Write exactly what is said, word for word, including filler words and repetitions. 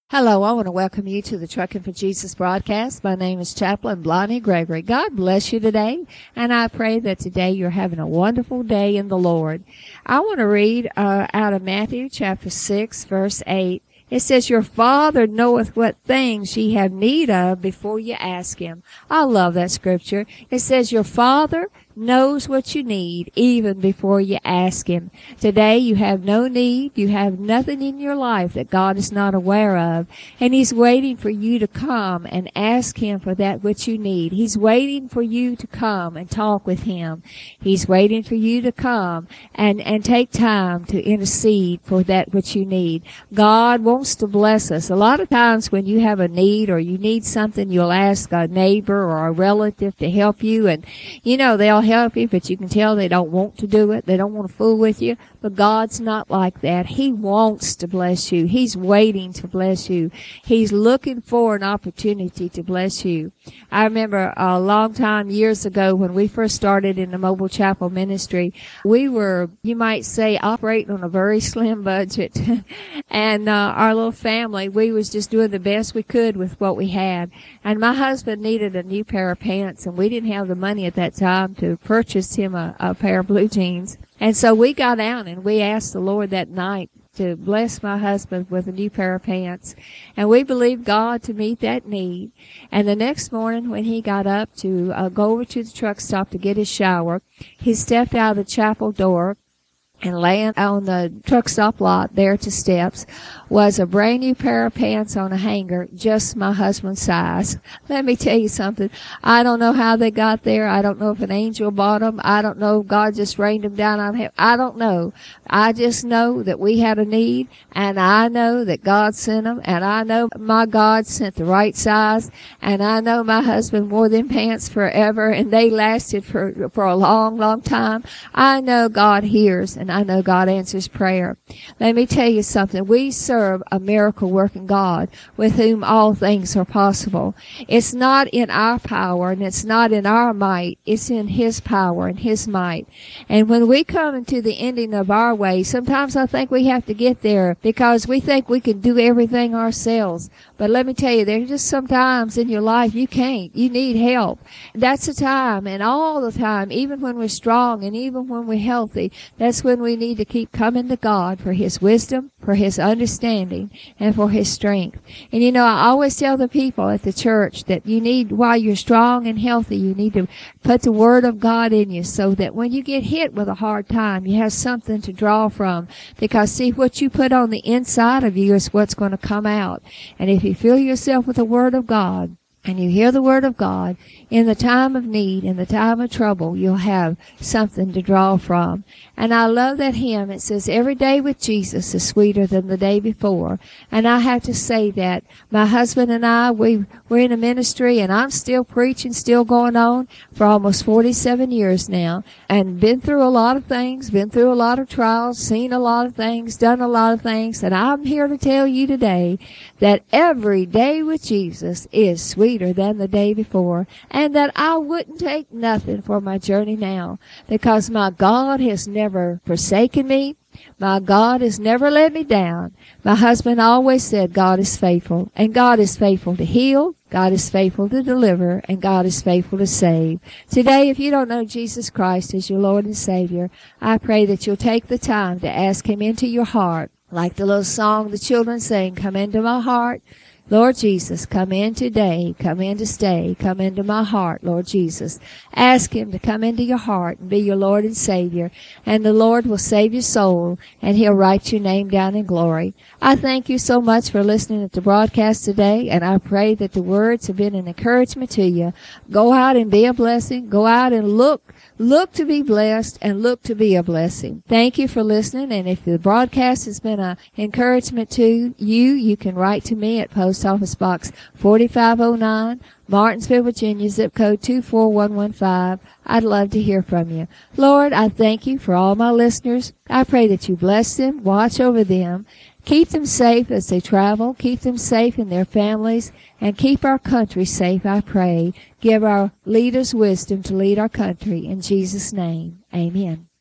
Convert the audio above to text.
Hello, I want to welcome you to the Trucking for Jesus broadcast. My name is Chaplain Blondie Gregory. God bless you today, and I pray that today you're having a wonderful day in the Lord. I want to read uh, out of Matthew chapter six, verse eight. It says, "Your Father knoweth what things ye have need of before ye ask Him." I love that scripture. It says, your Father knows what you need even before you ask Him. Today you have no need. You have nothing in your life that God is not aware of. And He's waiting for you to come and ask Him for that which you need. He's waiting for you to come and talk with Him. He's waiting for you to come and, and take time to intercede for that which you need. God wants to bless us. A lot of times when you have a need or you need something, you'll ask a neighbor or a relative to help you. And, you know, they'll help you, but you can tell they don't want to do it. They don't want to fool with you. But God's not like that. He wants to bless you. He's waiting to bless you. He's looking for an opportunity to bless you. I remember a long time years ago when we first started in the mobile chapel ministry, we were, you might say, operating on a very slim budget. and uh, our little family, we was just doing the best we could with what we had. And my husband needed a new pair of pants, and we didn't have the money at that time to purchase him a, a pair of blue jeans. And so we got down and we asked the Lord that night to bless my husband with a new pair of pants. And we believed God to meet that need. And the next morning when he got up to uh, go over to the truck stop to get his shower, he stepped out of the chapel door, and laying on the truck stop lot there at the steps was a brand new pair of pants on a hanger, just my husband's size. Let me tell you something. I don't know how they got there. I don't know if an angel bought them. I don't know if God just rained them down on him. I don't know. I just know that we had a need, and I know that God sent them, and I know my God sent the right size, and I know my husband wore them pants forever, and they lasted for, for a long, long time. I know God hears, and I know God answers prayer. Let me tell you something. We serve a miracle-working God with whom all things are possible. It's not in our power and it's not in our might. It's in His power and His might. And when we come into the ending of our way, sometimes I think we have to get there because we think we can do everything ourselves. But let me tell you, there's just some times in your life you can't. You need help. That's the time, and all the time, even when we're strong and even when we're healthy, that's when we need to keep coming to God for His wisdom, for His understanding, and for His strength. And you know, I always tell the people at the church that you need, while you're strong and healthy, you need to put the Word of God in you so that when you get hit with a hard time, you have something to draw from. Because see, what you put on the inside of you is what's going to come out. And if you fill yourself with the Word of God, and you hear the Word of God, in the time of need, in the time of trouble, you'll have something to draw from. And I love that hymn. It says, "Every day with Jesus is sweeter than the day before." And I have to say that my husband and I, we, we're in a ministry, and I'm still preaching, still going on for almost forty-seven years now, and been through a lot of things, been through a lot of trials, seen a lot of things, done a lot of things, and I'm here to tell you today that every day with Jesus is sweeter than the day before, and that I wouldn't take nothing for my journey now, because my God has never forsaken me. My God has never let me down. My husband always said God is faithful, and God is faithful to heal, God is faithful to deliver, and God is faithful to save. Today, if you don't know Jesus Christ as your Lord and Savior, I pray that you'll take the time to ask Him into your heart, like the little song the children sing, "Come into my heart." Lord Jesus, come in today, come in to stay, come into my heart, Lord Jesus. Ask Him to come into your heart and be your Lord and Savior, and the Lord will save your soul, and He'll write your name down in glory. I thank you so much for listening to the broadcast today, and I pray that the words have been an encouragement to you. Go out and be a blessing. Go out and look Look to be blessed and look to be a blessing. Thank you for listening. And if the broadcast has been an encouragement to you, you can write to me at Post Office Box forty-five oh nine, Martinsville, Virginia, zip code two four one one five. I'd love to hear from you. Lord, I thank you for all my listeners. I pray that you bless them, watch over them, keep them safe as they travel, keep them safe in their families, and keep our country safe, I pray. Give our leaders wisdom to lead our country. In Jesus' name, amen.